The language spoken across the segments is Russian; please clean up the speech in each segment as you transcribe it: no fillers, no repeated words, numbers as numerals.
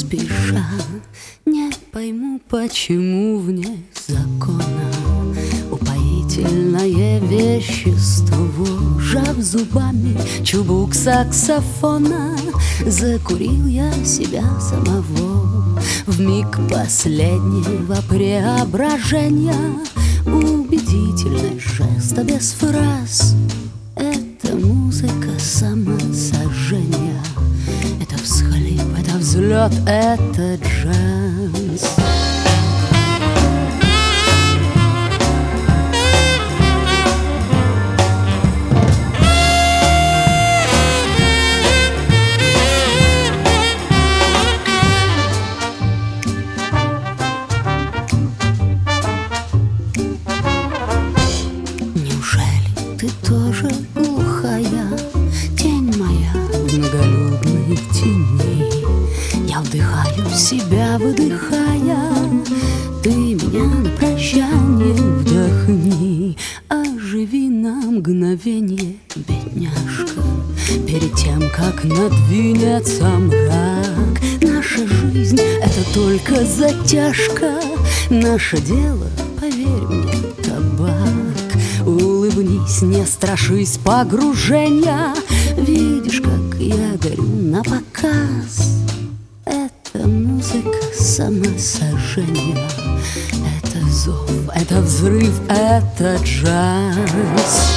спеша. Не пойму, почему вне закона упоительное вещество. Сжав зубами чубук саксофона, закурил я себя самого в миг последнего преображения. Убедительный жест, а без фраз. Это музыка самосожжения. Это всхлип, это взлет, это джаз. Ты тоже глухая, тень моя в многолюдной тени. Я вдыхаю себя, выдыхая. Ты меня на прощание вдохни. Оживи на мгновенье, бедняжка, перед тем, как надвинется мрак. Наша жизнь — это только затяжка. Наше дело, поверь мне, табак. Улыбнись, не страшись погружения. Видишь, как я горю напоказ. Это музыка самосожжения. Это зов, это взрыв, это джаз.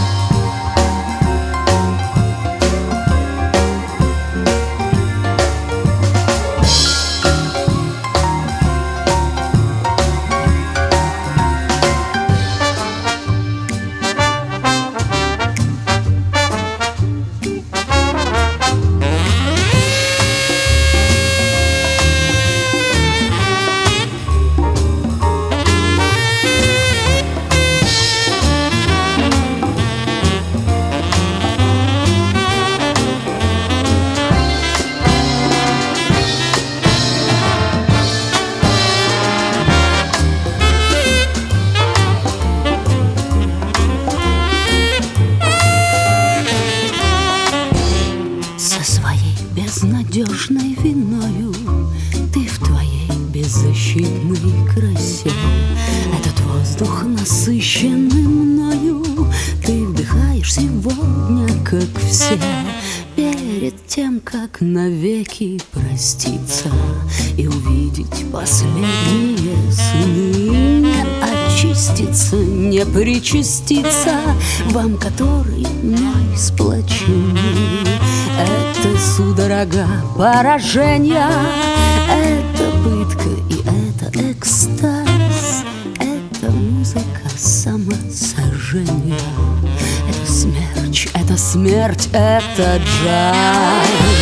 Безнадежной виною ты в твоей беззащитной красе. Этот воздух, насыщенный мною, ты вдыхаешь сегодня, как все. Перед тем, как навеки проститься и увидеть последние сны, не очиститься, не причаститься вам, который мной сплочены. Это судорога поражения, это пытка и это экстаз. Это музыка самосожжения. Это смерч, это смерть, это джаз.